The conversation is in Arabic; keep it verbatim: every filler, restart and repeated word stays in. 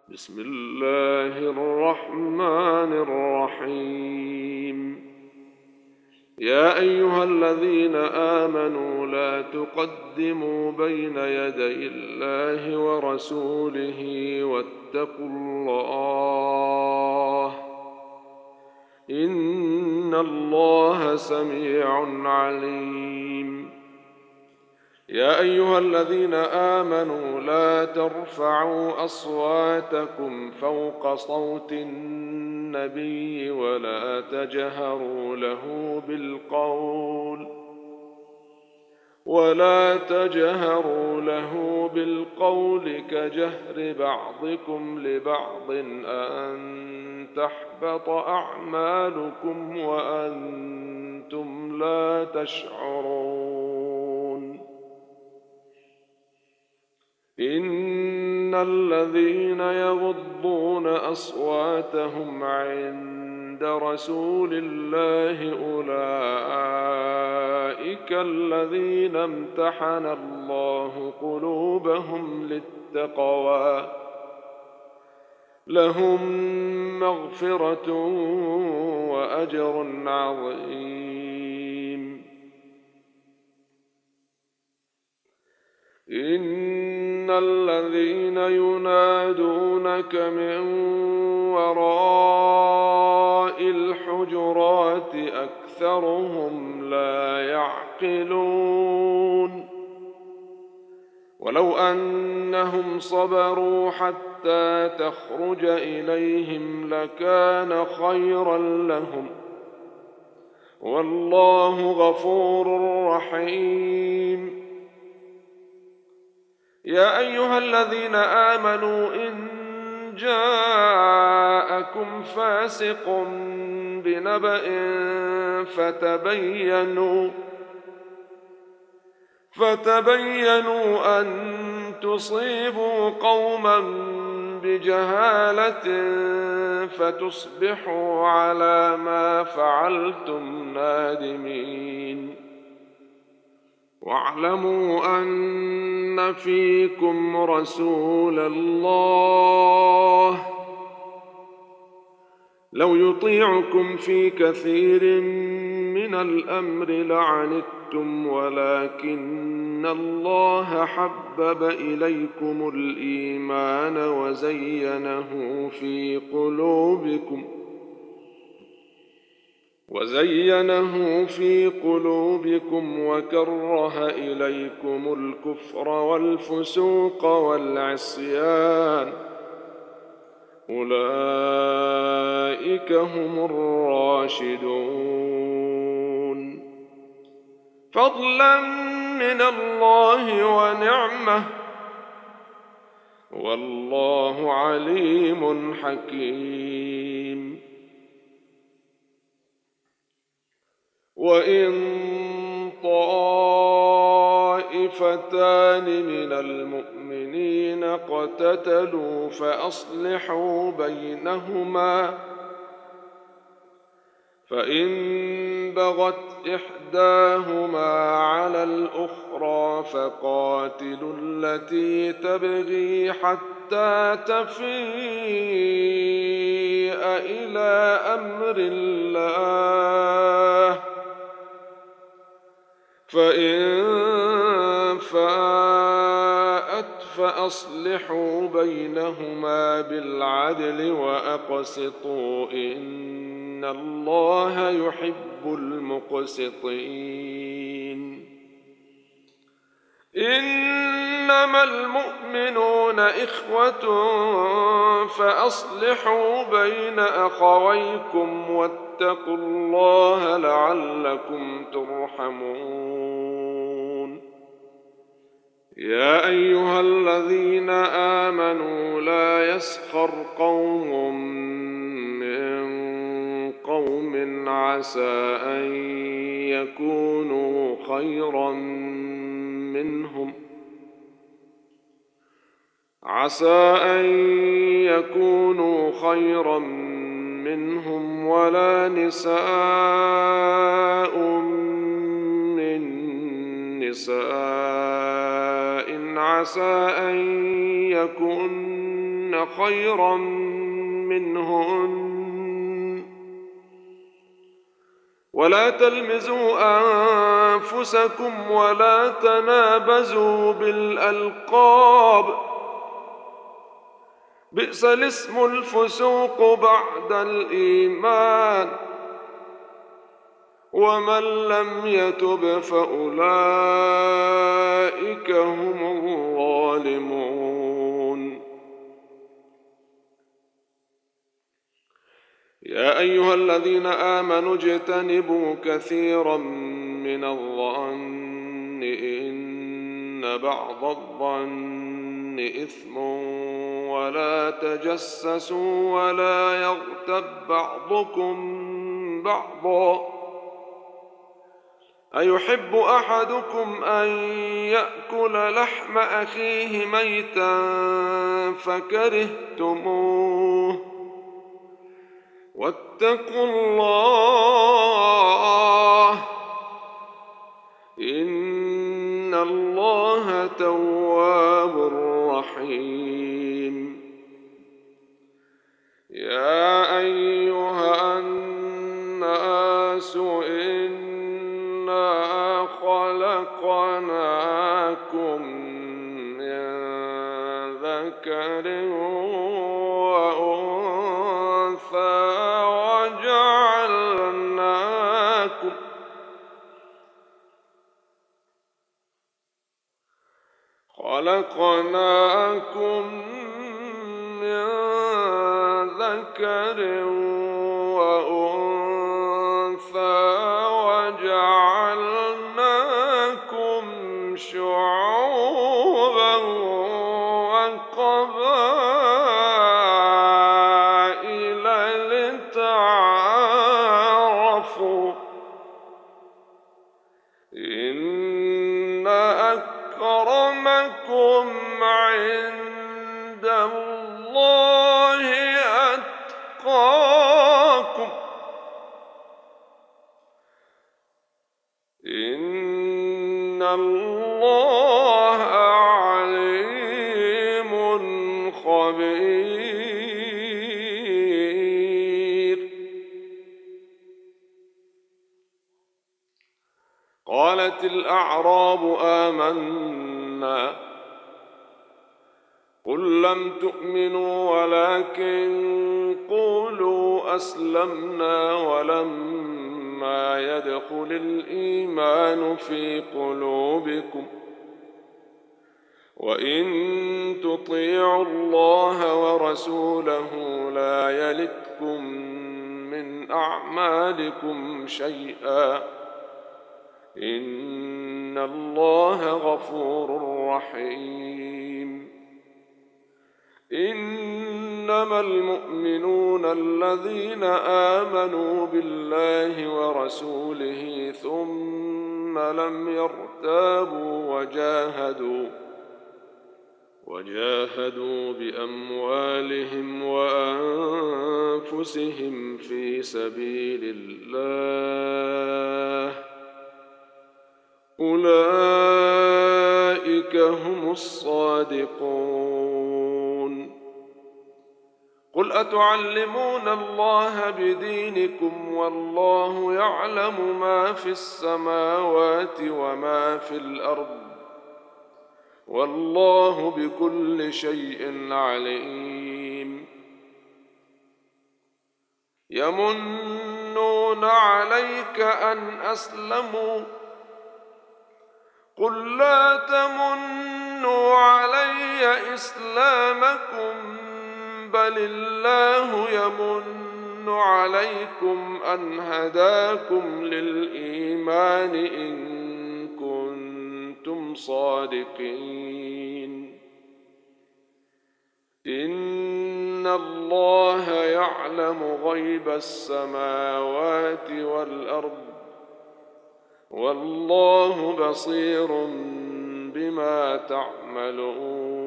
بسم الله الرحمن الرحيم. يا أيها الذين آمنوا لا تقدموا بين يدي الله ورسوله واتقوا الله إن الله سميع عليم. يا أيها الذين آمنوا لا ترفعوا أصواتكم فوق صوت النبي ولا تجهروا له بالقول ولا تجهروا له بالقول كجهر بعضكم لبعض أن تحبط أعمالكم وأنتم لا تشعرون. إن الذين يغضون أصواتهم عند رسول الله أولئك الذين امتحن الله قلوبهم للتقوى لهم مغفرة وأجر عظيم. إن الذين ينادونك من وراء الحجرات أكثرهم لا يعقلون. ولو أنهم صبروا حتى تخرج إليهم لكان خيرا لهم والله غفور رحيم. يا أيها الذين آمنوا إن جاءكم فاسق بنبأ فتبينوا فتبينوا أن تصيبوا قوما بجهالة فتصبحوا على ما فعلتم نادمين. واعلموا أن فيكم رسول الله لو يطيعكم في كثير من الأمر لعنتم ولكن الله حبب إليكم الإيمان وزينه في قلوبكم وزينه في قلوبكم وكره إليكم الكفر والفسوق والعصيان أولئك هم الراشدون فضلا من الله ونعمة والله عليم حكيم. وإن طائفتان من المؤمنين اقتتلوا فأصلحوا بينهما فإن بغت إحداهما على الأخرى فقاتلوا التي تبغي حتى تفيء إلى أمر الله فإن فاءت فأصلحوا بينهما بالعدل وأقسطوا إن الله يحب المقسطين. إنما المؤمنون إخوة فأصلحوا بين أخويكم واتقوا الله لعلكم ترحمون. يا أيها الذين آمنوا لا يسخر قوم من قوم عسى أن يكونوا خيرا منهم عسى أن يكونوا خيرا منهم ولا نساء من نساء عسى أن يكن خيرا منهن ولا تلمزوا أنفسكم ولا تنابزوا بالألقاب بئس الاسم الفسوق بعد الإيمان ومن لم يتب فأولئك هم الظالمون. يا أيها الذين آمنوا اجتنبوا كثيرا من الظن إن بعض الظن إثم ولا تجسسوا ولا يغتب بعضكم بعضا أيحب أحدكم أن يأكل لحم أخيه ميتا فكرهتموه واتقوا الله إن الله تواب رحيم. يا أيها الناس إنا خلقناكم من ذكر وأنثى وجعلناكم خلقناكم من ذكر وأنثى وجعلناكم شعوبا وقبائل لتعارفوا إن أكرمكم عند الله أتقاكم إن الله عليم خبير. قالت الأعراب آمنا قل لم تؤمنوا ولكن قولوا أسلمنا ولما يدخل الإيمان في قلوبكم وإن تطيعوا الله ورسوله لا يلتكم من أعمالكم شيئا إن الله غفور رحيم. إنما المؤمنون الذين آمنوا بالله ورسوله ثم لم يرتابوا وجاهدوا وجاهدوا بأموالهم وأنفسهم في سبيل الله أولئك هم الصادقون. قل أتعلمون الله بدينكم والله يعلم ما في السماوات وما في الأرض والله بكل شيء عليم. يمنون عليك أن أسلموا قل لا تمنوا علي إسلامكم بل الله يمن عليكم أن هداكم للإيمان إن كنتم صادقين. إن الله يعلم غيب السماوات والأرض والله بصير بما تعملون.